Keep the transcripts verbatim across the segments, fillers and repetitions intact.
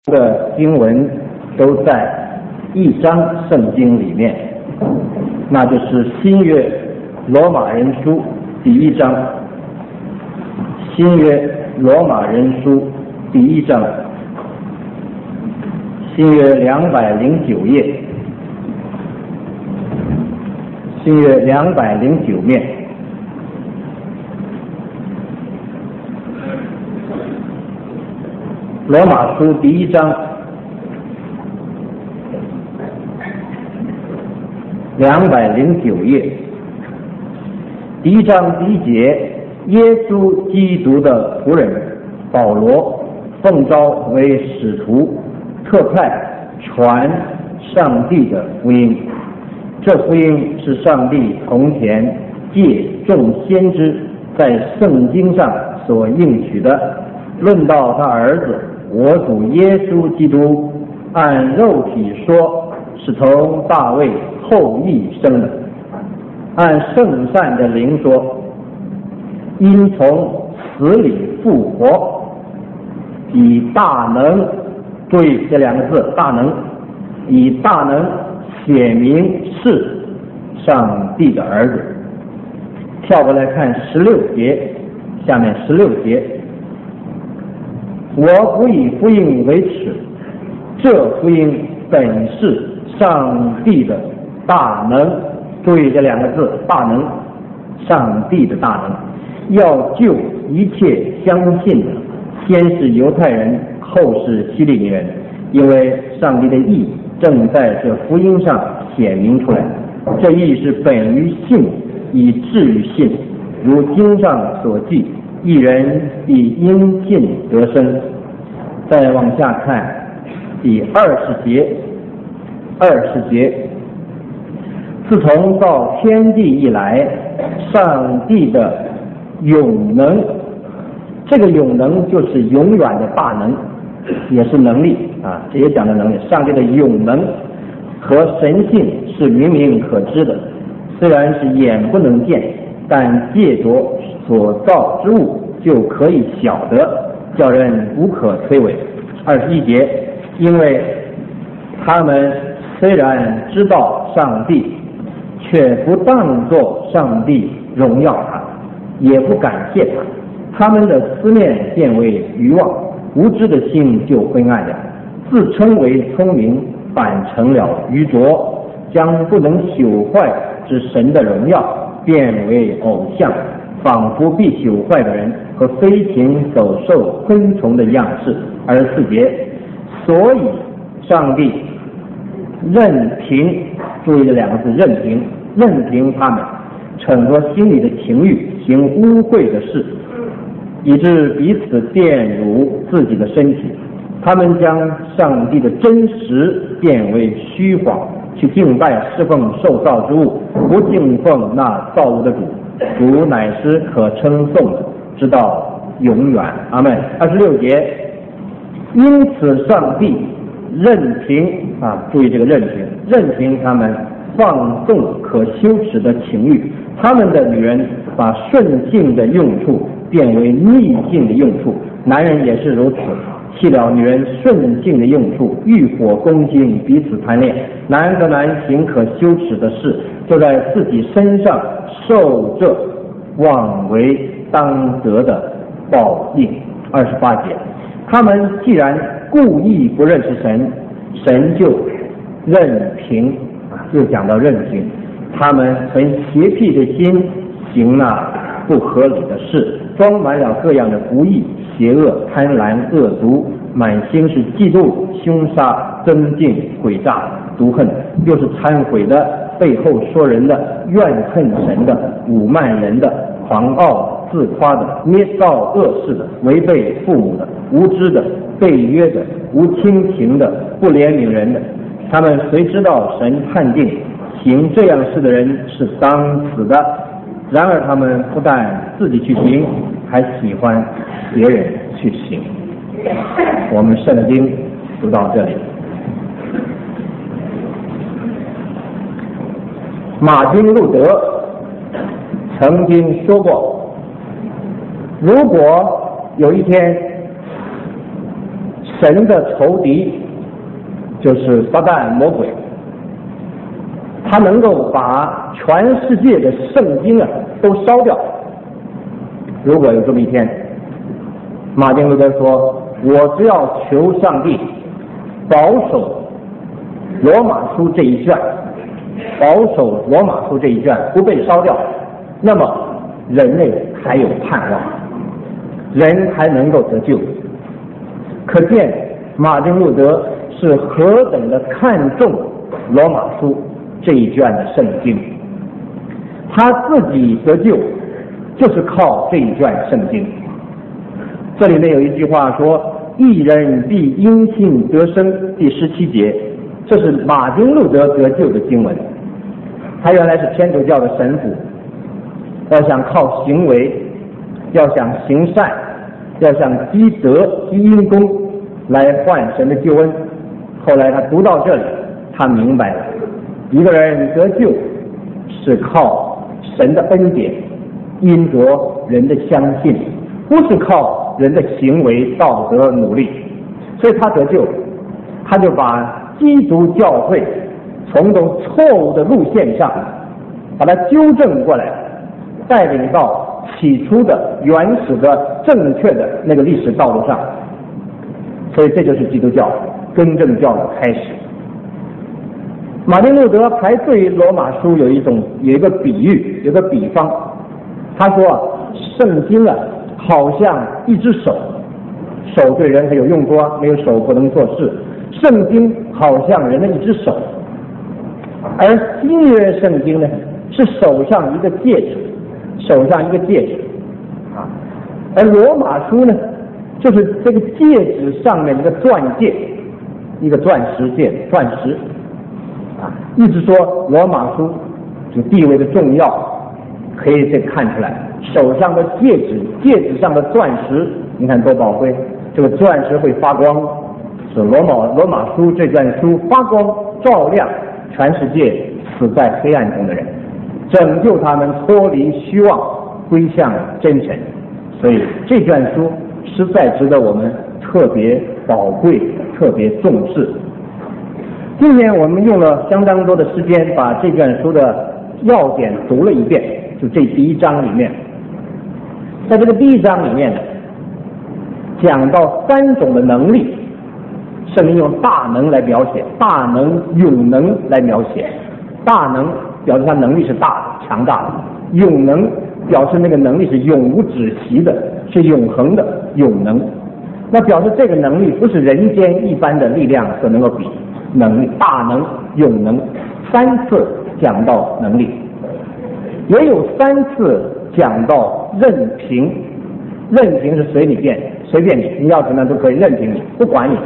的经文都在一章圣经里面，那就是新约罗马人书第一章，新约罗马人书第一章，新约两百零九页，新约两百零九面。罗马书第一章两百零九页，第一章第一节，耶稣基督的仆人保罗奉召为使徒，特派传上帝的福音。这福音是上帝从前借众先知在圣经上所应许的，论到他儿子我主耶稣基督，按肉体说是从大卫后裔生的，按圣善的灵说因从死里复活，以大能，注意这两个字大能，以大能显明是上帝的儿子。跳过来看十六节，下面十六节，我不以福音为耻，这福音本是上帝的大能，注意这两个字大能，上帝的大能，要救一切相信的，先是犹太人，后是希利尼人，因为上帝的义正在这福音上显明出来，这义是本于信，以至于信，如经上所记，一人必因信得生。再往下看第二十节，二十节，自从造天地以来，上帝的永能，这个永能就是永远的大能，也是能力啊，这也讲的能力。上帝的永能和神性是明明可知的，虽然是眼不能见，但借着所造之物就可以晓得，叫人无可推诿。二十一节，因为他们虽然知道上帝，却不当作上帝荣耀他，也不感谢他，他们的思念变为愚妄，无知的心就昏暗了，自称为聪明，反成了愚拙，将不能朽坏之神的荣耀变为偶像，仿佛必朽坏的人和飞禽走兽昆虫的样式。二十四节，所以上帝任凭，注意这两个字任凭，任凭他们逞着心里的情欲，行污秽的事，以致彼此玷辱自己的身体。他们将上帝的真实变为虚谎，去敬拜侍奉受造之物，不敬奉那造物的主。主乃是可称颂的，直到永远。阿们。二十六节，因此上帝任凭啊，注意这个任凭，任凭他们放纵可羞耻的情欲，他们的女人把顺性的用处变为逆性的用处，男人也是如此，弃了女人顺性的用处，欲火攻心，彼此贪恋，男和男行可羞耻的事，就在自己身上受这妄为当得的报应。二十八节，他们既然故意不认识神，神就任凭，又讲到任凭，他们存邪僻的心，行那不合理的事，装满了各样的不义、邪恶、贪婪、恶毒，满心是嫉妒、凶杀、争竞、诡诈、毒恨，又是忏悔的，背后说人的，怨恨神的，侮慢人的，狂傲自夸的，捏造恶事的，违背父母的，无知的，背约的，无亲情的，不怜悯人的。他们虽知道神判定行这样事的人是当死的，然而他们不但自己去行，还喜欢别人去行。我们圣经读到这里。马丁路德曾经说过，如果有一天神的仇敌就是撒旦魔鬼，他能够把全世界的圣经啊都烧掉。如果有这么一天，马丁路德说，我只要求上帝保守罗马书这一卷，保守罗马书这一卷不被烧掉，那么人类还有盼望，人还能够得救。可见马丁路德是何等的看重罗马书这一卷的圣经，他自己得救就是靠这一卷圣经。这里面有一句话说，义人必因信得生，第十七节，这是马丁路德得救的经文。他原来是天主教的神父，要想靠行为，要想行善，要想积德积阴功来换神的救恩。后来他读到这里，他明白了，一个人得救是靠神的恩典，因着人的相信，不是靠人的行为道德努力。所以他得救，他就把基督教会从种错误的路线上把它纠正过来，带领到起初的原始的正确的那个历史道路上。所以这就是基督教更正教的开始。马丁路德还对罗马书有一种有一个比喻，有个比方。他说啊，圣经啊好像一只手，手对人很有用处，没有手不能做事。圣经好像人的一只手，而新约圣经呢是手上一个戒指，手上一个戒指啊，而罗马书呢就是这个戒指上面一个钻戒，一个钻石戒，钻石啊，一直说罗马书这个地位的重要，可以这看出来，手上的戒指，戒指上的钻石，你看多宝贵，这个钻石会发光，是罗马罗马书这卷书发光照亮全世界死在黑暗中的人，拯救他们脱离虚妄，归向真神。所以这卷书实在值得我们特别宝贵，特别重视。今天我们用了相当多的时间把这卷书的要点读了一遍，就这第一章里面，在这个第一章里面呢，讲到三种的能力，圣经用大能来描写，大能、永能来描写。大能表示他能力是大的、强大的，永能表示那个能力是永无止息的，是永恒的永能。那表示这个能力不是人间一般的力量所能够比，能力大能、永能，三次讲到能力，也有三次讲到任凭。任凭是随你便，随便你，你要怎么样都可以，任凭你，不管你。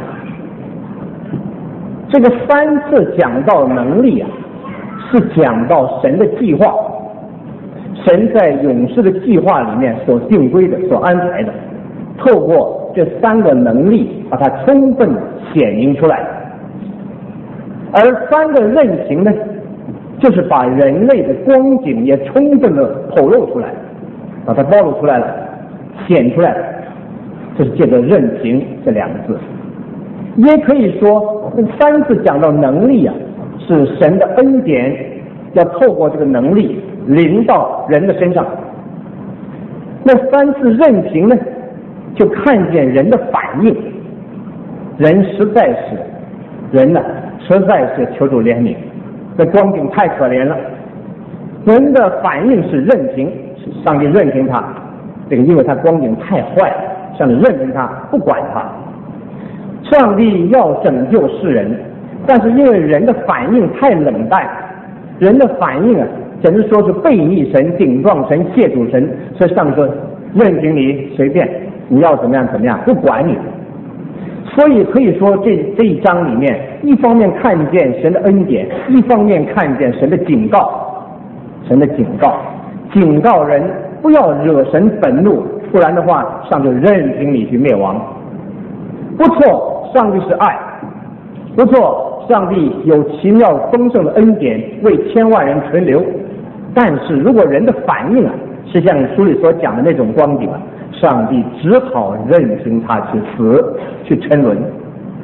这个三次讲到能力啊，是讲到神的计划，神在永世的计划里面所定规的、所安排的，透过这三个能力把它充分显明出来。而三个任凭呢，就是把人类的光景也充分的透露出来，把它暴露出来了，显出来了，这是借着任凭这两个字。也可以说这三次讲到能力啊，是神的恩典要透过这个能力临到人的身上。那三次任凭呢，就看见人的反应，人实在是人呢、啊、实在是求主怜悯，这光景太可怜了。人的反应是任凭，上帝任凭他，这个因为他光景太坏了，上帝任凭他，不管他。上帝要拯救世人，但是因为人的反应太冷淡，人的反应啊，简直说是背逆神、顶撞神、亵渎神，所以上帝说任凭你随便，你要怎么样怎么样，不管你。所以可以说这这一章里面，一方面看见神的恩典，一方面看见神的警告，神的警告，警告人不要惹神愤怒，不然的话，上帝任凭你去灭亡。不错，上帝是爱，不错，上帝有奇妙丰盛的恩典为千万人存留。但是如果人的反应啊，是像书里所讲的那种光景啊，上帝只好任凭他去死，去沉沦。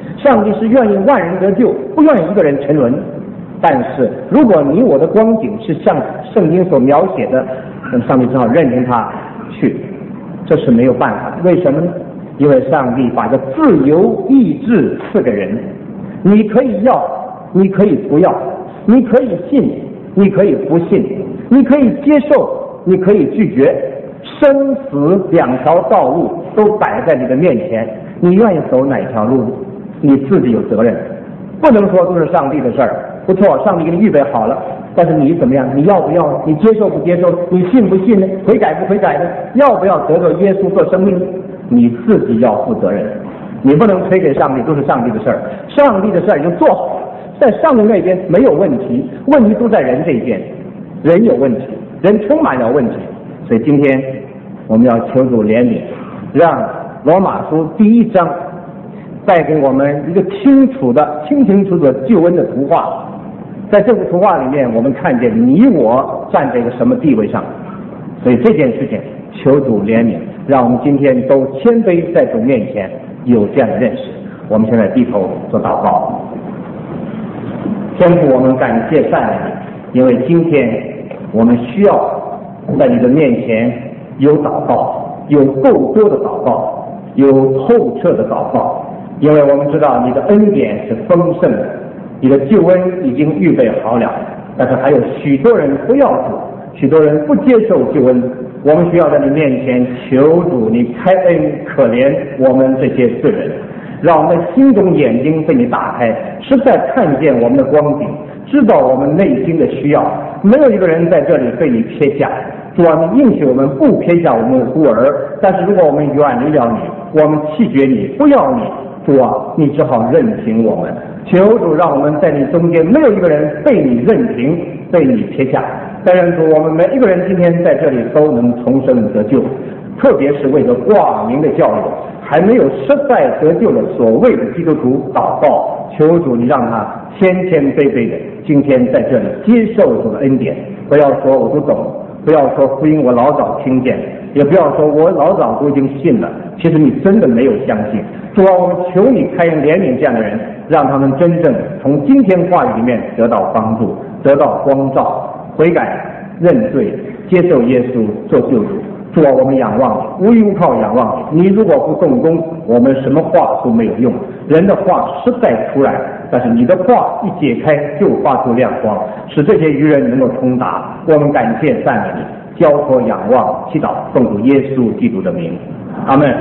上帝是愿意万人得救，不愿意一个人沉沦。但是如果你我的光景是像圣经所描写的，那么上帝只好任凭他去，这是没有办法的。为什么呢？因为上帝把这自由意志赐给人，你可以要，你可以不要，你可以信，你可以不信，你可以接受，你可以拒绝，生死两条道路都摆在你的面前，你愿意走哪条路，你自己有责任，不能说都是上帝的事儿。不错，上帝给你预备好了，但是你怎么样？你要不要？你接受不接受？你信不信呢？悔改不悔改呢？要不要得到耶稣做生命？你自己要负责任，你不能推给上帝，都是上帝的事儿。上帝的事儿已经做好了，在上帝那边没有问题，问题都在人这一边，人有问题，人充满了问题。所以今天我们要求主怜悯，让罗马书第一章带给我们一个清楚的、清清楚楚的救恩的图画。在这幅图画里面，我们看见你我站在一个什么地位上。所以这件事情求主怜悯，让我们今天都谦卑在主面前有这样的认识。我们现在低头做祷告。天父，我们感谢赞美你，因为今天我们需要在你的面前有祷告，有够多的祷告，有透彻的祷告，因为我们知道你的恩典是丰盛的，你的救恩已经预备好了，但是还有许多人不要主，许多人不接受救恩。我们需要在你面前求主，你开恩可怜我们这些罪人，让我们的心中眼睛被你打开，实在看见我们的光景，知道我们内心的需要。没有一个人在这里被你撇下，主啊，你应许我们不撇下我们的孤儿，但是如果我们远离了你，我们弃绝你，不要你，主啊，你只好任凭我们。求主让我们在你中间没有一个人被你任凭，被你撇下。但愿主，我们每一个人今天在这里都能重生得救，特别是为着挂名的教育还没有实在得救的所谓的基督徒祷告，求主你让他谦谦卑卑的今天在这里接受主的恩典。不要说我都懂，不要说福音我老早听见，也不要说我老早都已经信了，其实你真的没有相信。主啊，我们求你开恩怜悯这样的人，让他们真正从今天话语里面得到帮助，得到光照，悔改认罪，接受耶稣做救主。主啊，我们仰望你，无依无靠仰望你。你如果不动工，我们什么话都没有用。人的话实在出来，但是你的话一解开就发出亮光，使这些愚人能够通达。我们感谢赞美你，交托仰望祈祷，奉主耶稣基督的名，阿们。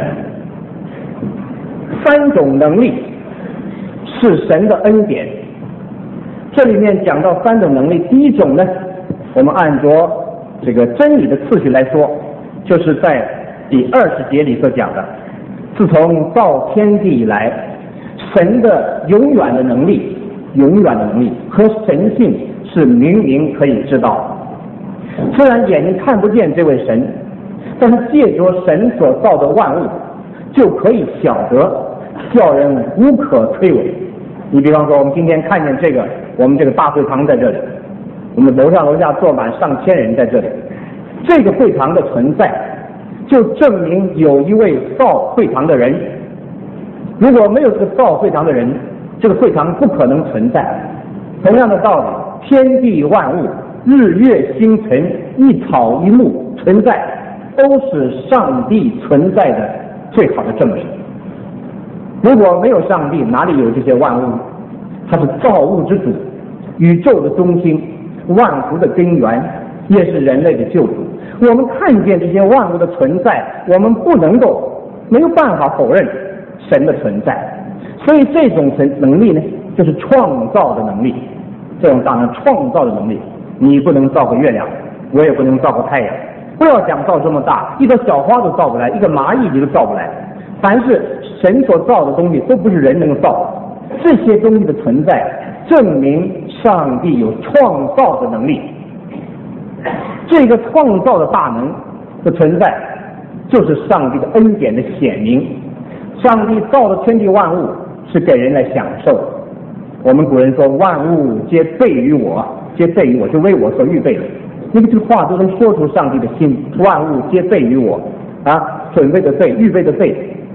三种能力是神的恩典，这里面讲到三种能力。第一种呢，我们按着这个真理的次序来说，就是在第二十节里所讲的，自从造天地以来，神的永远的能力，永远的能力和神性是明明可以知道。虽然眼睛看不见这位神，但是借着神所造的万物，就可以晓得，叫人无可推诿。你比方说，我们今天看见这个，我们这个大会堂在这里，我们楼上楼下坐满上千人在这里，这个会堂的存在就证明有一位造会堂的人。如果没有这个造会堂的人，这个会堂不可能存在。同样的道理，天地万物，日月星辰，一草一木存在，都是上帝存在的最好的证明。如果没有上帝，哪里有这些万物？他是造物之主，宇宙的中心，万福的根源，也是人类的救主。我们看见这些万物的存在，我们不能够没有办法否认神的存在。所以这种神能力呢，就是创造的能力。这种当然创造的能力，你不能造个月亮，我也不能造个太阳。不要讲造这么大，一个小花都造不来，一个蚂蚁你都造不来。凡是神所造的东西，都不是人能造的。这些东西的存在，证明上帝有创造的能力。这个创造的大能的存在，就是上帝的恩典的显明。上帝造的天地万物是给人来享受。我们古人说，万物皆备于我，皆备于我，就为我所预备的。那个这个话都能说出上帝的心。万物皆备于我啊，准备的备，预备的备，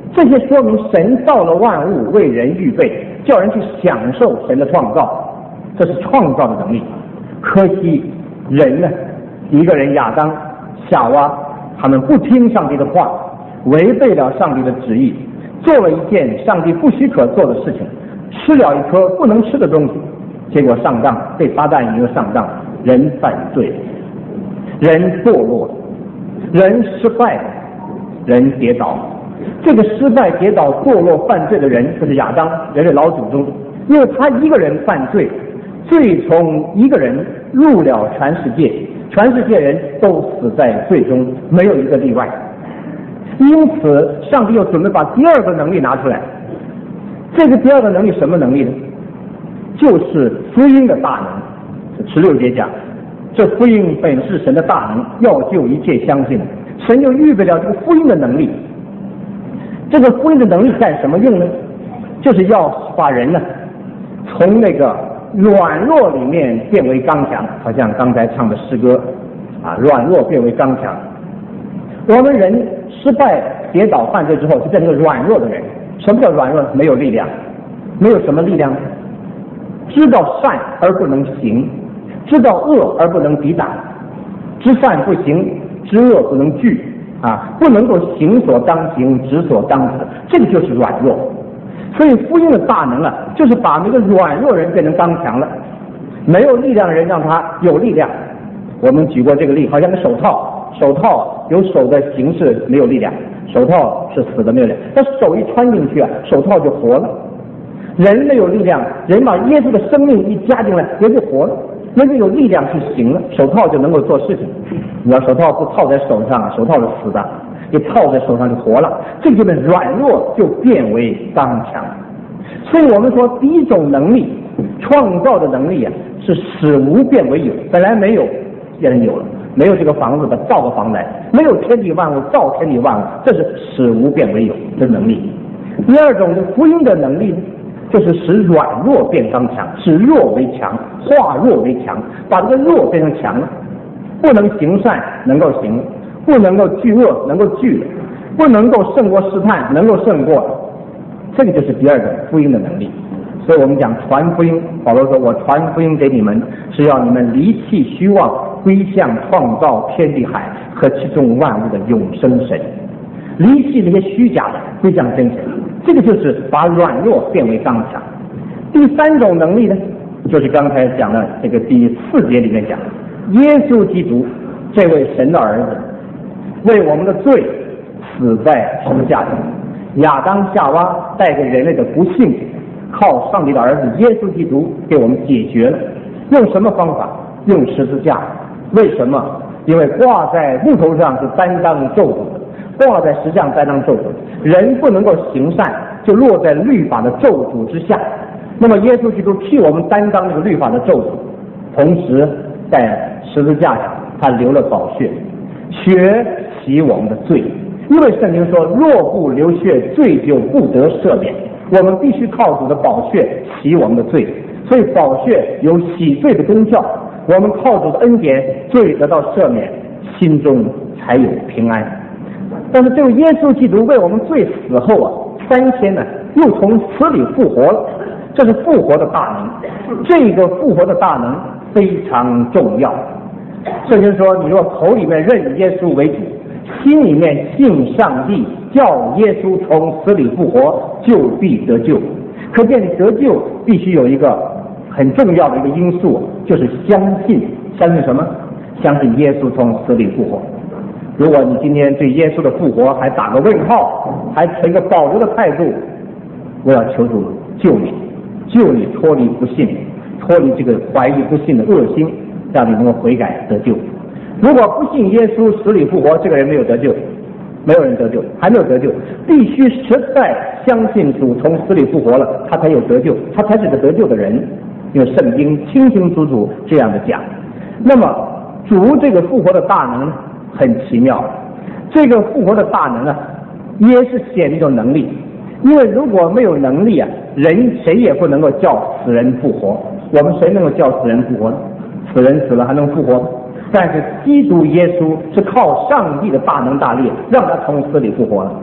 这些说明神造了万物为人预备，叫人去享受神的创造，这是创造的能力。可惜人呢，一个人亚当、夏娃，他们不听上帝的话，违背了上帝的旨意，做了一件上帝不许可做的事情，吃了一颗不能吃的东西，结果上当，被撒旦引诱上当，人犯罪，人堕落，人失败，人跌倒。这个失败、跌倒、堕落、犯罪的人就是亚当，人类老祖宗，因为他一个人犯罪，罪从一个人入了全世界，全世界人都死在罪中，没有一个例外。因此上帝又准备把第二个能力拿出来。这个第二个能力什么能力呢？就是福音的大能。十六节讲，这福音本是神的大能，要救一切相信的。神就预备了这个福音的能力。这个福音的能力干什么用呢？就是要把人呢从那个软弱里面变为刚强，好像刚才唱的诗歌啊，软弱变为刚强。我们人失败、跌倒、犯罪之后，就变成个软弱的人。什么叫软弱？没有力量，没有什么力量，知道善而不能行，知道恶而不能抵挡，知善不行，知恶不能拒啊，不能够行所当行，止所当止，这个就是软弱。所以福音的大能啊，就是把那个软弱人变成刚强了，没有力量的人让他有力量。我们举过这个例，好像个手套，手套有手的形式，没有力量，手套是死的，没有力量。但手一穿进去啊，手套就活了。人没有力量，人把耶稣的生命一加进来，人就活了，人就有力量去行了，手套就能够做事情。你要手套不套在手上，手套是死的，一套在手上就活了。这个就是软弱就变为刚强。所以我们说第一种能力，创造的能力啊，是使无变为有，本来没有变成有了，没有这个房子的造个房来，没有天地万物造天地万物，这是使无变为有的能力。第二种福音的能力呢，就是使软弱变刚强，使弱为强，化弱为强，把这个弱变成强了。不能行善能够行，不能够拒恶能够拒了，不能够胜过试探能够胜过了。这个就是第二种福音的能力。所以我们讲传福音，保罗说我传福音给你们，是要你们离弃虚妄，归向创造天地海和其中万物的永生神，离弃那些虚假的，归向真神。这个就是把软弱变为刚强。第三种能力呢，就是刚才讲的这个第四节里面讲，耶稣基督这位神的儿子为我们的罪死在十字架上，亚当夏娃带给人类的不幸，靠上帝的儿子耶稣基督给我们解决了。用什么方法？用十字架。为什么？因为挂在木头上是担当咒诅的，挂在石像担当咒诅，人不能够行善，就落在律法的咒诅之下。那么耶稣基督替我们担当这个律法的咒诅，同时在十字架上他流了宝血，血洗我们的罪。因为圣经说若不流血，罪就不得赦免，我们必须靠主的宝血洗我们的罪。所以宝血有洗罪的功效，我们靠主的恩典，罪得到赦免，心中才有平安。但是这位耶稣基督为我们罪死后啊，三天呢又从死里复活了，这是复活的大能。这个复活的大能非常重要。圣经说你若口里面认耶稣为主，心里面信上帝叫耶稣从死里复活，就必得救。可见你得救必须有一个很重要的一个因素，就是相信。相信什么？相信耶稣从死里复活。如果你今天对耶稣的复活还打个问号，还持一个保留的态度，我要求主救你，救你脱离不信，脱离这个怀疑不信的恶心，让你能够悔改得救。如果不信耶稣死里复活，这个人没有得救，没有人得救，还没有得救。必须实在相信主从死里复活了，他才有得救，他才是个得救的人。因为圣经清清楚楚这样的讲。那么主这个复活的大能很奇妙，这个复活的大能啊，也是显一种能力。因为如果没有能力啊，人谁也不能够叫死人复活。我们谁能够叫死人复活呢？死人死了还能复活吗？但是基督耶稣是靠上帝的大能大力让他从死里复活了。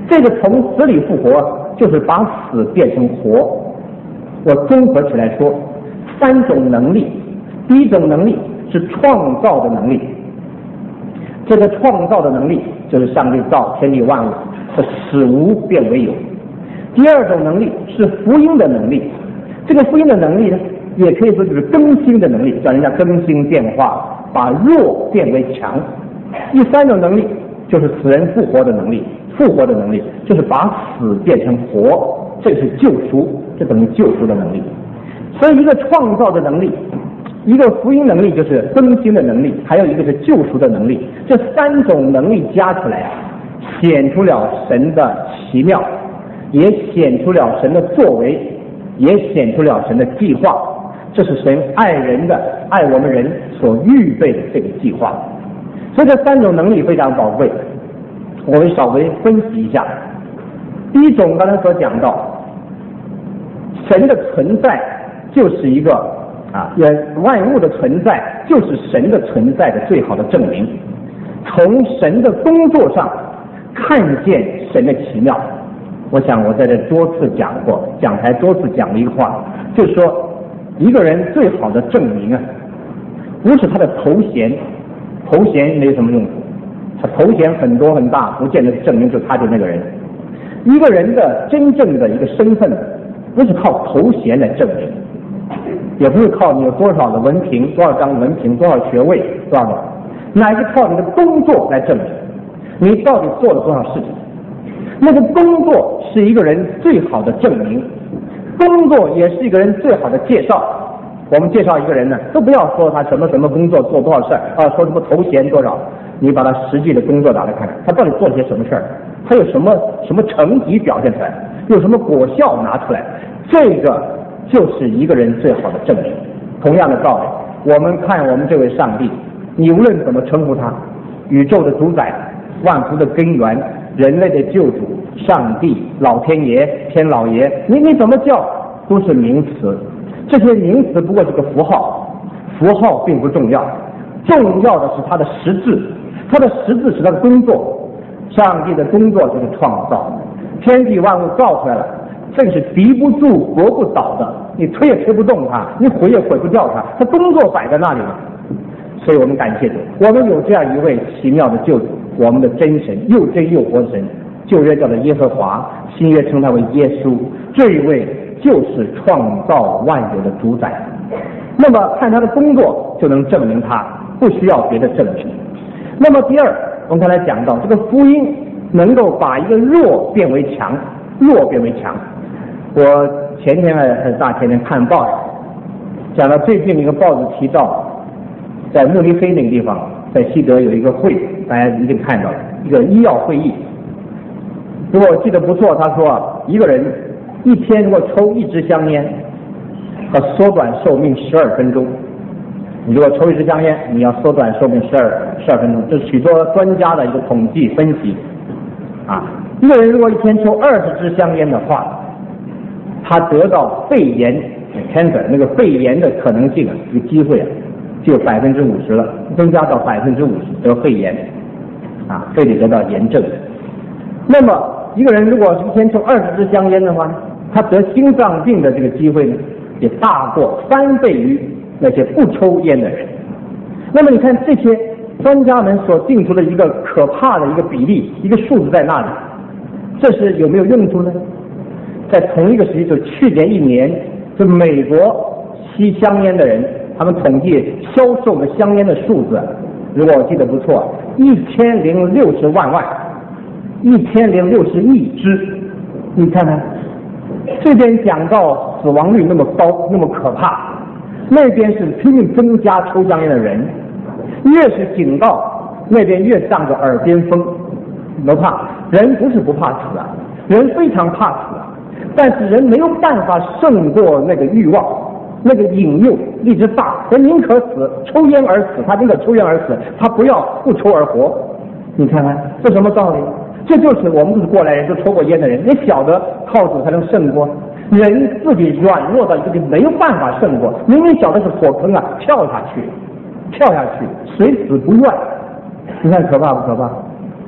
这个从死里复活，就是把死变成活。我综合起来说，三种能力。第一种能力是创造的能力，这个创造的能力就是上帝造天地万物，使无变为有。第二种能力是福音的能力，这个福音的能力呢，也可以说就是更新的能力，叫人家更新变化，把弱变为强。第三种能力就是死人复活的能力，复活的能力就是把死变成活，这是救赎，这等于救赎的能力。所以一个创造的能力，一个福音能力就是更新的能力，还有一个是救赎的能力。这三种能力加起来啊，显出了神的奇妙，也显出了神的作为，也显出了神的计划。这是神爱人的、爱我们人所预备的这个计划。所以这三种能力非常宝贵，我会稍微分析一下。第一种，刚才所讲到，神的存在就是一个啊，也万物的存在就是神的存在的最好的证明。从神的工作上看见神的奇妙。我想我在这多次讲过，讲台多次讲了一个话，就是说一个人最好的证明啊，不是他的头衔，头衔没什么用处，他头衔很多很大，不见得证明就他就那个人。一个人的真正的一个身份，不是靠头衔来证明，也不是靠你有多少的文凭，多少张文凭，多少学位，多少的，乃是靠你的工作来证明你到底做了多少事情。那个工作是一个人最好的证明，工作也是一个人最好的介绍。我们介绍一个人呢，都不要说他什么什么工作做多少事儿啊，说什么头衔多少，你把他实际的工作拿来看看，他到底做了些什么事儿，他有什么什么成绩表现出来，有什么果效拿出来，这个就是一个人最好的证明。同样的道理，我们看我们这位上帝，你无论怎么称呼他，宇宙的主宰，万福的根源，人类的救主，上帝，老天爷，天老爷，你你怎么叫都是名词，这些名词不过是个符号，符号并不重要，重要的是他的实质，他的实质是他的工作。上帝的工作就是创造，天地万物造出来了，这个是敌不住国不倒的，你推也推不动它，你毁也毁不掉它，他工作摆在那里了。所以我们感谢主，我们有这样一位奇妙的救主，我们的真神，又真又活神，旧约叫做耶和华，新约称他为耶稣，这一位就是创造万有的主宰。那么看他的工作就能证明他，不需要别的证明。那么第二，我们刚才讲到这个福音能够把一个弱变为强，弱变为强。我前天还是大前天看报上讲到最近一个报纸提到，在慕尼黑那个地方，在西德有一个会，大家一定看到了一个医药会议。如果我记得不错，他说一个人一天如果抽一支香烟，要缩短寿命十二分钟。你如果抽一支香烟，你要缩短寿命十二十二分钟，这是许多专家的一个统计分析啊。一个人如果一天抽二十支香烟的话，他得到肺炎 cancer 那个肺炎的可能性啊，这个机会啊，就有百分之五十了，增加到百分之五十得肺炎啊，非得得到炎症。那么一个人如果一天抽二十支香烟的话，他得心脏病的这个机会呢，也大过翻倍于那些不抽烟的人。那么你看这些专家们所定出的一个可怕的一个比例，一个数字在那里，这是有没有用处呢？在同一个时期，就去年一年，就美国吸香烟的人，他们统计销售的香烟的数字，如果我记得不错，一千零六十万万，一千零六十亿支。你看看，这边讲到死亡率那么高，那么可怕，那边是拼命增加抽香烟的人，越是警告，那边越仗着耳边风，都怕。人不是不怕死啊，人非常怕死啊，但是人没有办法胜过那个欲望，那个引诱一直大，人宁可死，抽烟而死，他宁可抽烟而死，他不要不抽而活。你看看这什么道理？这就是我们都是过来人，都抽过烟的人，也晓得靠主才能胜过。人自己软弱到一个地步，没有办法胜过，明明晓得是火坑啊，跳下去，跳下去，谁死不愿。你看可怕不可怕？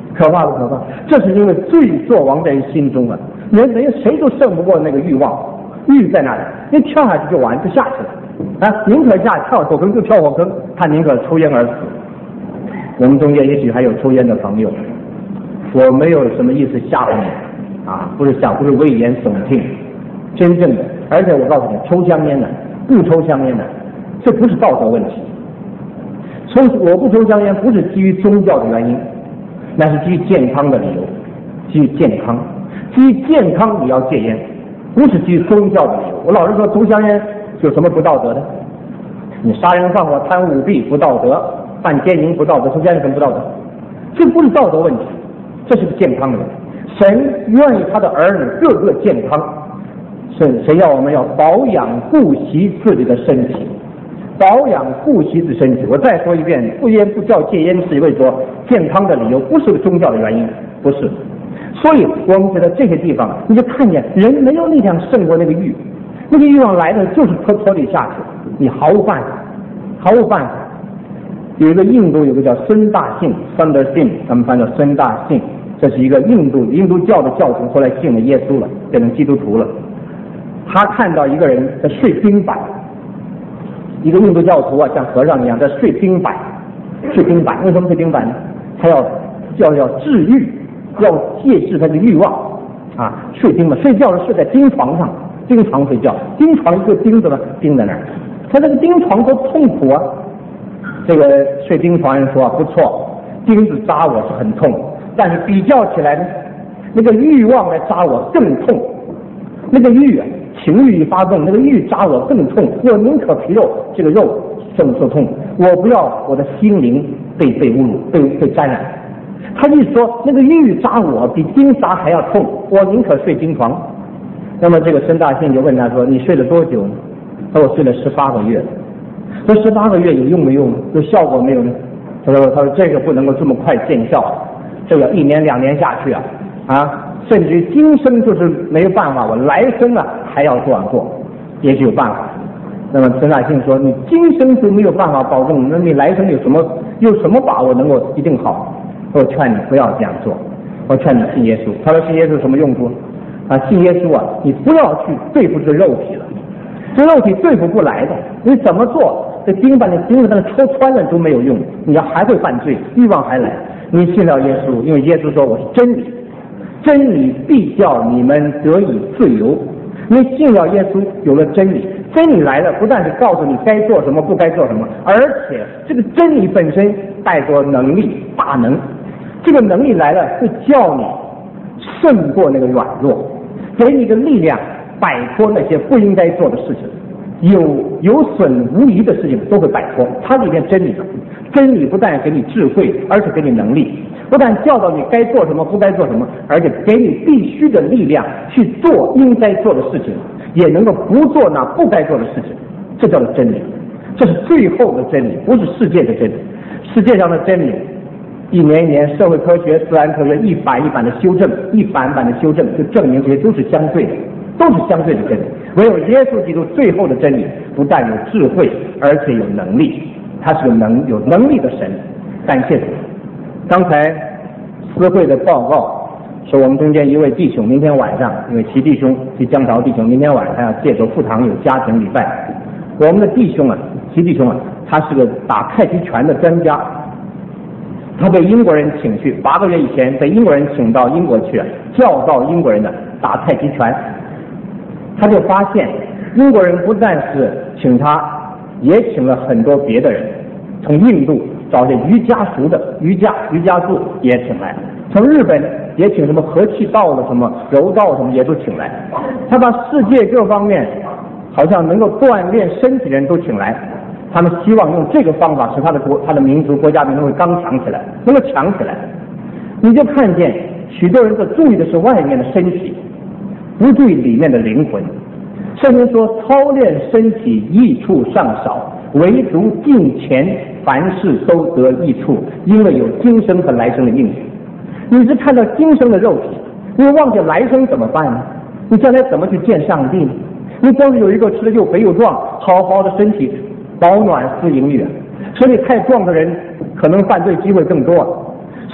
可怕不可怕？这是因为罪作王在心中啊，人人谁都胜不过那个欲望，欲在那里，你跳下去就完，就下去了啊！宁可下跳火坑就跳火坑，他宁可抽烟而死。我们中间也许还有抽烟的朋友，我没有什么意思吓唬你啊，不是吓，不是危言耸听，真正的，而且我告诉你，抽香烟的，不抽香烟的，这不是道德问题。抽我不抽香烟不是基于宗教的原因，那是基于健康的理由，基于健康，基于健康你要戒烟，不是基于宗教的理由。我老是说抽香烟有什么不道德的？你杀人放火贪污舞弊不道德，犯奸淫不道德，抽香烟什么不道德？这不是道德问题，这是个健康的问题。神愿意他的儿女个个健康，神神要我们要保养顾惜自己的身体，保养顾惜自己身体。我再说一遍，不烟不叫戒烟是因为说健康的理由，不是个宗教的原因，不是。所以我们觉得这些地方你就看见人没有力量胜过那个欲，那个欲望来的就是拖拖你下去，你毫无办法，毫无办法。有一个印度有个叫孙大信 Sundar Singh， 他们翻叫孙大信，这是一个印度印度教的教徒，后来信了耶稣了，变成基督徒了。他看到一个人在睡冰板，一个印度教徒啊，像和尚一样在睡冰板，睡冰板。为什么睡冰板呢？他要要要治愈，要戒制他的欲望啊！睡冰板，睡觉是睡在钉床上，钉床睡觉，钉床一个钉子呢钉在那儿，他这个钉床多痛苦啊！这个睡钉床人说不错，钉子扎我是很痛，但是比较起来呢，那个欲望来扎我更痛，那个欲啊，情欲一发动，那个欲扎我更痛，我宁可皮肉，这个肉受受痛，我不要我的心灵被被侮辱，被被沾染。他一说那个欲扎我比钉扎还要痛，我宁可睡钉床。那么这个孙大信就问他说：“你睡了多久呢？”他说：“我睡了十八个月。”这十八个月有用没用？有效果没有呢？他说：“他说这个不能够这么快见效，这个一年两年下去啊啊，甚至今生就是没有办法，我来生啊还要这样做，也许有办法。”那么孙大信说：“你今生就没有办法保证，那你来生有什么有什么把握能够一定好？我劝你不要这样做，我劝你信耶稣。”他说：“信耶稣什么用处？啊，信耶稣啊，你不要去对付这肉体了，这肉体对付不来的，你怎么做？这钉把你钉子把它戳穿了都没有用，你要还会犯罪，欲望还来。你信了耶稣，因为耶稣说我是真理，真理必叫你们得以自由。你信了耶稣，有了真理，真理来了，不但是告诉你该做什么不该做什么，而且这个真理本身带着能力大能，这个能力来了会叫你胜过那个软弱，给你的力量摆脱那些不应该做的事情，有有损无益的事情都会摆脱。它里面真理，真理不但给你智慧，而且给你能力，不但教导你该做什么不该做什么，而且给你必须的力量去做应该做的事情，也能够不做那不该做的事情。这叫做真理，这是最后的真理，不是世界的真理。世界上的真理一年一年社会科学自然科学一版一版的修正，一版一版的修正，就证明这些都是相对的，都是相对的真理。唯有耶稣基督最后的真理，不但有智慧，而且有能力，他是个能有能力的神。感谢主。刚才司会的报告说，我们中间一位弟兄明天晚上，因为齐弟兄齐江潮弟兄明天晚上要借着副堂有家庭礼拜。我们的弟兄啊，齐弟兄啊，他是个打太极拳的专家，他被英国人请去，八个月以前被英国人请到英国去，教导英国人的打太极拳。他就发现英国人不但是请他，也请了很多别的人，从印度找些瑜伽熟的瑜伽瑜伽术也请来，从日本也请什么和气道的什么柔道什么也都请来。他把世界各方面好像能够锻炼身体的人都请来，他们希望用这个方法使他的国他的民族国家民族会刚强起来，能够强起来。你就看见许多人所注意的是外面的身体，不注意里面的灵魂。圣经说操练身体益处尚少，唯独敬虔凡事都得益处，因为有今生和来生的应许。你是看到今生的肉体，你忘记来生怎么办呢？你将来怎么去见上帝呢？你光是有一个吃的又肥又壮好好的身体，保暖思淫欲，身体太壮的人可能犯罪机会更多，身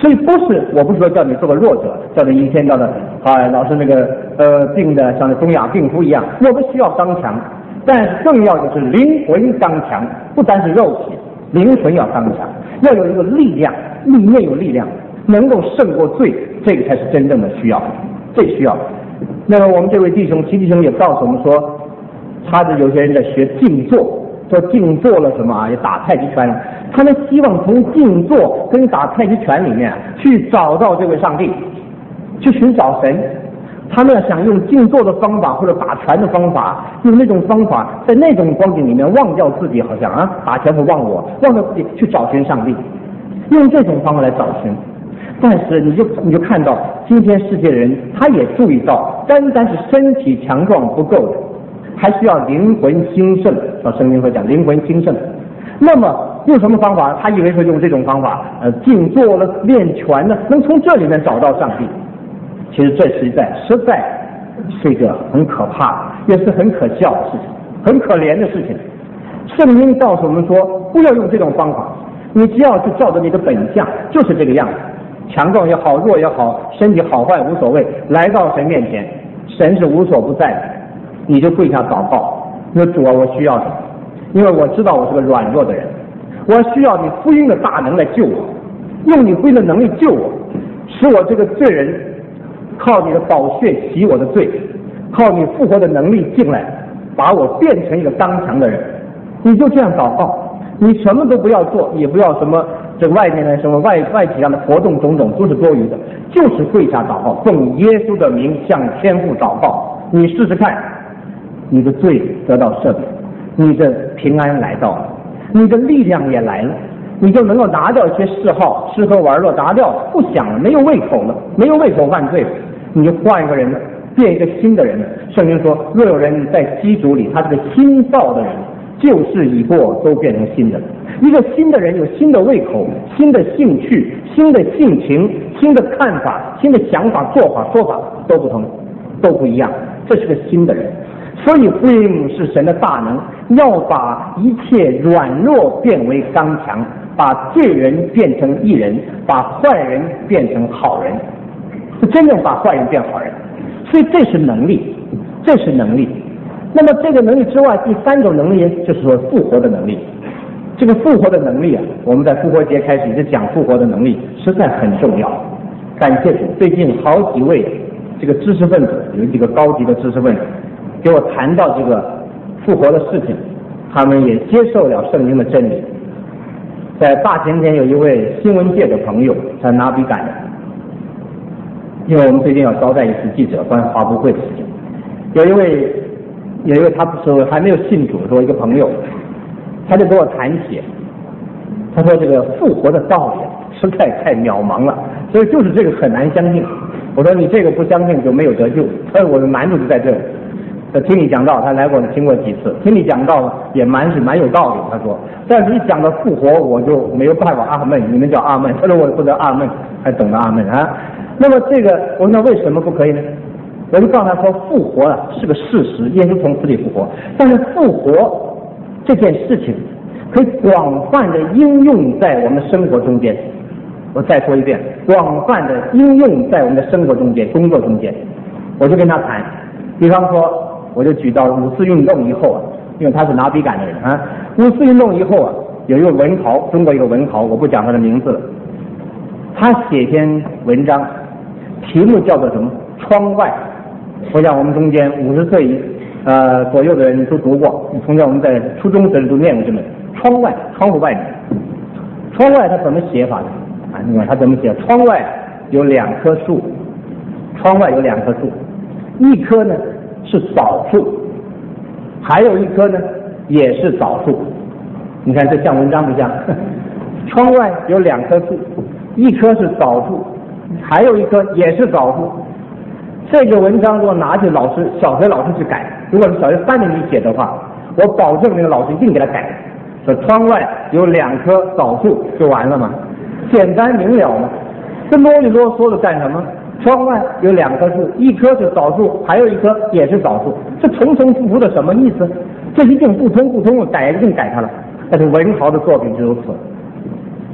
所以不是，我不是说叫你做个弱者，叫你一天到晚啊，老是那个呃病的像那东亚病夫一样。我们需要刚强，但是更要的是灵魂刚强，不单是肉体，灵魂要刚强，要有一个力量，里面有力量，能够胜过罪，这个才是真正的需要，最需要。那么我们这位弟兄齐弟兄也告诉我们说，他的有些人在学静坐，说静坐了什么啊，也打太极拳，他们希望从静坐跟打太极拳里面去找到这位上帝，去寻找神。他们想用静坐的方法或者打拳的方法，用那种方法在那种光景里面忘掉自己，好像啊打拳会忘我，忘掉自己去找寻上帝，用这种方法来找寻。但是你就你就看到今天世界的人，他也注意到，单单是身体强壮不够的，还需要灵魂兴盛。照圣经所讲，灵魂兴盛。那么用什么方法？他以为说用这种方法，呃，静坐了、练拳呢，能从这里面找到上帝。其实这实在实在是一个很可怕，也是很可笑的事情，很可怜的事情。圣经告诉我们说，不要用这种方法，你只要是照着你的本相，就是这个样子，强壮也好，弱也好，身体好坏无所谓，来到神面前，神是无所不在的，你就跪下祷告，说主啊，我需要你，因为我知道我是个软弱的人，我需要你福音的大能来救我，用你福音的能力救我，使我这个罪人靠你的宝血洗我的罪，靠你复活的能力进来，把我变成一个刚强的人。你就这样祷告，你什么都不要做，也不要什么这个外面的什么外外体上的活动种种都是多余的，就是跪下祷告，奉耶稣的名向天父祷告。你试试看，你的罪得到赦免，你的平安来到了，你的力量也来了，你就能够拿掉一些嗜好，吃喝玩乐拿掉了，不想了，没有胃口了，没有胃口犯罪了，你就换一个人了，变一个新的人了。圣经说，若有人在基督里，他是个新造的人，旧事已过，都变成新的。一个新的人有新的胃口，新的兴趣，新的性情，新的看法，新的想法、做法、说法都不同，都不一样，这是个新的人。所以福音是神的大能，要把一切软弱变为刚强，把罪人变成义人，把坏人变成好人，是真正把坏人变好人。所以这是能力，这是能力。那么这个能力之外，第三种能力就是说复活的能力。这个复活的能力啊，我们在复活节开始一直讲复活的能力，实在很重要。感谢主，最近好几位这个知识分子，有几个高级的知识分子给我谈到这个复活的事情，他们也接受了圣经的真理。在大前天有一位新闻界的朋友在拿笔杆的，因为我们最近要招待一次记者关于华博会的事情，有一位有一位他不是还没有信主的时候一个朋友，他就跟我谈起，他说这个复活的道理实在太渺茫了，所以就是这个很难相信。我说你这个不相信就没有得救，所以我的难处就在这里。他听你讲道，他来过听过几次，听你讲道也蛮是蛮有道理。他说，但是一讲到复活，我就没有办法阿门，你们叫阿门，他说我不得阿门，还懂得阿门啊？那么这个我说为什么不可以呢？我就告诉他说，复活啊是个事实，耶稣从死里复活，但是复活这件事情可以广泛的应用在我们的生活中间。我再说一遍，广泛的应用在我们的生活中间、工作中间。我就跟他谈，比方说，我就举到五四运动以后啊，因为他是拿笔杆的人啊，五四运动以后啊，有一个文豪，中国一个文豪，我不讲他的名字了，他写一篇文章，题目叫做什么？窗外。我想我们中间五十岁呃左右的人都读过，从前我们在初中时都念过这本《窗外》，窗户外面。窗外他怎么写法呢？啊，你看他怎么写？窗外有两棵树，窗外有两棵树，一棵呢是枣树，还有一棵呢也是枣树。你看这像文章不像？窗外有两棵树，一棵是枣树，还有一棵也是枣树。这个文章如果拿去老师小学老师去改，如果是小学三年级写的话，我保证那个老师一定给他改。说窗外有两棵枣树就完了嘛，简单明了嘛。这啰里啰嗦的干什么？窗外有两棵树，一棵是枣树，还有一棵也是枣树，这重重复复的什么意思？这一定不通不通的，改一定改它了。但是文豪的作品是如此。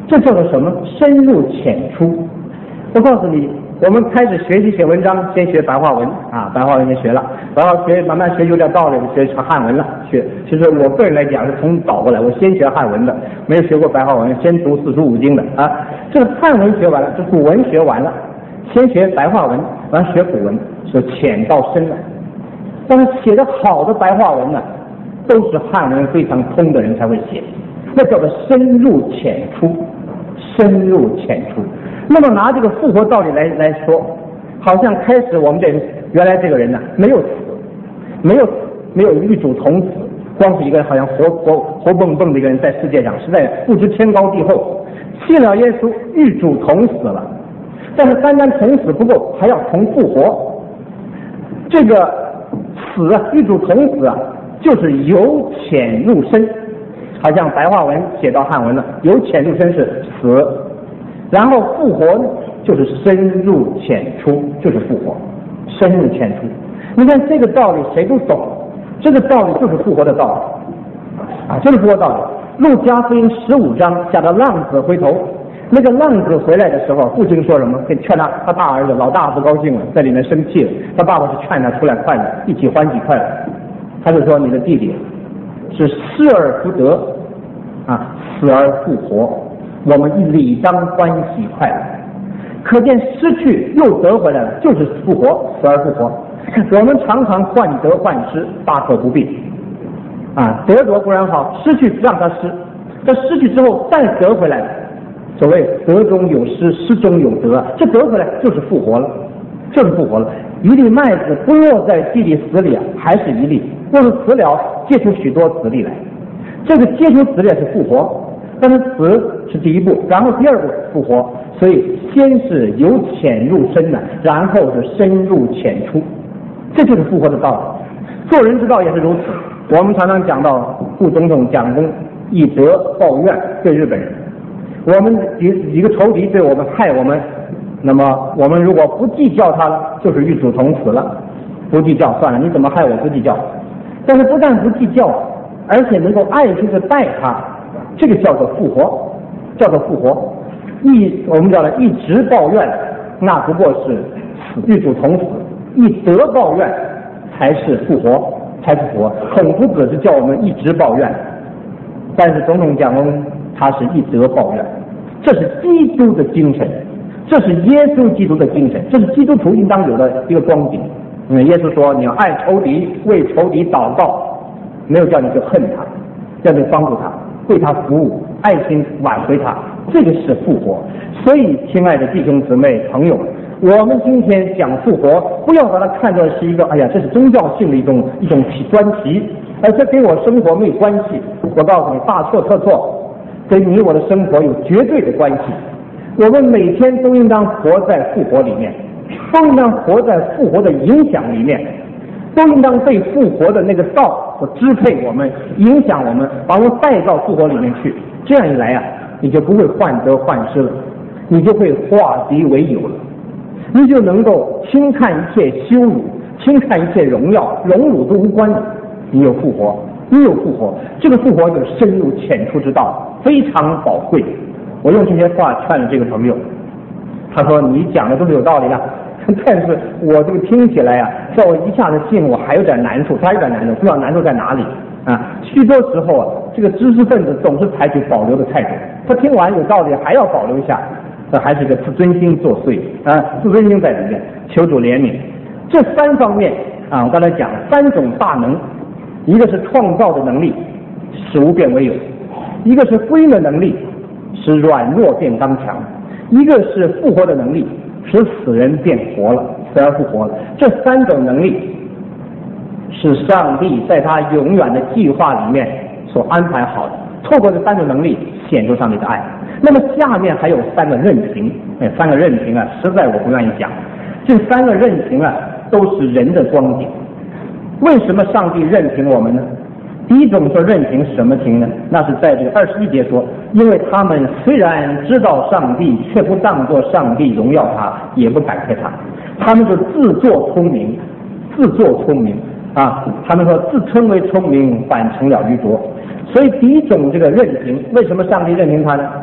这叫做什么？深入浅出。我告诉你，我们开始学习写文章，先学白话文啊，白话文先学了，然后学慢慢学有点道理，学成汉文了。学，其实我个人来讲是从倒过来，我先学汉文的，没有学过白话文，先读四书五经的啊。这个汉文学完了，这古文学完了，先学白话文，完了学古文，是浅到深了。但是写的好的白话文呢，都是汉文非常通的人才会写，那叫做深入浅出，深入浅出。那么拿这个复活道理来来说，好像开始我们这原来这个人呢、啊、没有死，没有没有与主同死，光是一个好像活活活蹦蹦的一个人在世界上，实在不知天高地厚。信了耶稣，与主同死了，但是单单同死不够，还要同复活。这个死啊，与主同死啊，就是由浅入深，好像白话文写到汉文了，由浅入深是死。然后复活呢，就是深入浅出，就是复活，深入浅出。你看这个道理谁都懂，这个道理就是复活的道理啊，就是复活道理。路加福音十五章讲到浪子回头，那个浪子回来的时候，父亲说什么？跟劝他，他大儿子老大不高兴了，在里面生气了。他爸爸是劝他出来快乐，一起欢喜快乐。他就说你的弟弟是失而复得啊，死而复活。我们理当欢喜快乐，可见失去又得回来了，就是复活，死而复活。我们常常患得患失，大可不必啊，得着固然好，失去让他失，这失去之后再得回来，所谓得中有失，失中有得，这得回来就是复活了，就是复活了。一粒麦子不落在地里死里啊，还是一粒；若是死了，结出许多子粒来。这个结出子粒是复活。但是死是第一步，然后第二步复活，所以先是由浅入深呢，然后是深入浅出，这就是复活的道理。做人之道也是如此。我们常常讲到副总统蒋公以德报怨对日本人，我们几几个仇敌对我们害我们，那么我们如果不计较他了，就是与主同死了。不计较算了，你怎么害我不计较？但是不但不计较，而且能够爱心的待他。这个叫做复活，叫做复活。一我们叫了一直抱怨，那不过是与主同死；一得抱怨，才是复活，才是复活。孔夫子是叫我们一直抱怨，但是总统蒋公他是一得抱怨，这是基督的精神，这是耶稣基督的精神，这是基督徒应当有的一个光景。因为耶稣说你要爱仇敌，为仇敌祷告，没有叫你去恨他，叫你帮助他，为他服务，爱心挽回他，这个是复活。所以亲爱的弟兄姊妹朋友，我们今天讲复活，不要把它看作是一个哎呀这是宗教性的一种一种专题，而这跟我生活没有关系。我告诉你大错特错，跟你我的生活有绝对的关系。我们每天都应当活在复活里面，都应当活在复活的影响里面，都应当被复活的那个道所支配我们，影响我们，把我们带到复活里面去。这样一来啊，你就不会患得患失了，你就会化敌为友了，你就能够轻看一切羞辱，轻看一切荣耀，荣辱都无关了。你有复活，你有复活，这个复活就是深入浅出之道，非常宝贵。我用这些话劝了这个朋友，他说你讲的都是有道理的，但是我这个听起来啊，叫我一下子信我还有点难处，他有点难处，不知道难处在哪里啊。许多时候啊，这个知识分子总是采取保留的态度，他听完有道理还要保留一下，这还是一个自尊心作祟啊，自尊心在里面，求主怜悯。这三方面啊，我刚才讲了三种大能，一个是创造的能力，使无变为有；一个是福音的能力，使软弱变刚强；一个是复活的能力，使死人变活了，死而复活了。这三种能力是上帝在他永远的计划里面所安排好的，透过这三种能力显出上帝的爱。那么下面还有三个任凭，哎，三个任凭啊，实在我不愿意讲。这三个任凭啊，都是人的光景。为什么上帝任凭我们呢？第一种说任凭什么凭呢？那是在这个二十一节说，因为他们虽然知道上帝，却不当作上帝荣耀他，也不感谢他，他们就自作聪明，自作聪明啊！他们说自称为聪明，反成了愚拙。所以第一种这个任凭，为什么上帝任凭他呢？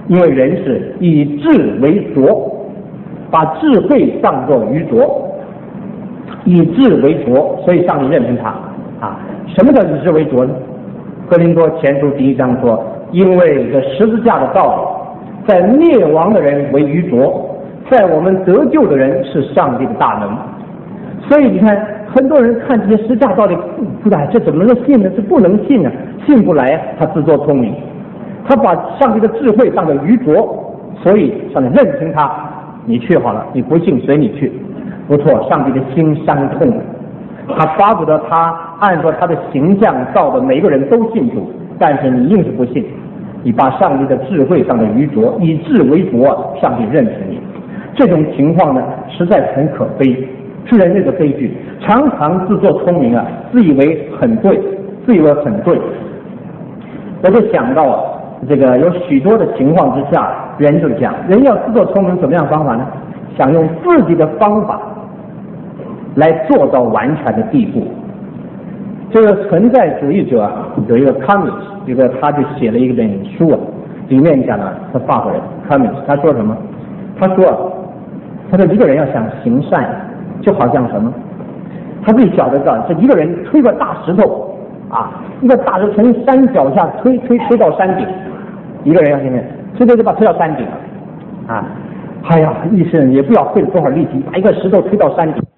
因为人是以智为浊，把智慧当作愚拙，以智为浊，所以上帝任凭他啊。什么叫以智为浊呢？哥林多前书第一章说，因为这十字架的道理，在灭亡的人为愚拙，在我们得救的人是上帝的大能。所以你看，很多人看这些十字架道理，不然这怎么能信呢？这不能信呢，信不来，他自作聪明，他把上帝的智慧当作愚拙，所以上帝任凭他，你去好了，你不信随你去。不错，上帝的心伤痛，他巴不得他按照他的形象造的每个人都信主，但是你硬是不信，你把上帝的智慧当作愚拙，以智为浊，上帝任凭你。这种情况呢，实在很可悲，是人类的悲剧。常常自作聪明啊，自以为很对，自以为很对。我就想到啊，这个有许多的情况之下，人就讲，人要自作聪明，怎么样方法呢？想用自己的方法来做到完全的地步。这个存在主义者有一个 Camus， 一个他就写了一本书啊，里面讲了，他法国人 Camus， 他说什么？他说，他说一个人要想行善，就好像什么？他自己晓得到，这一个人推个大石头啊，一个大石头从山脚下推推推到山顶，一个人要行善，推推就把推到山顶了啊！哎呀，一生也不知道费了多少力气，把一个石头推到山顶。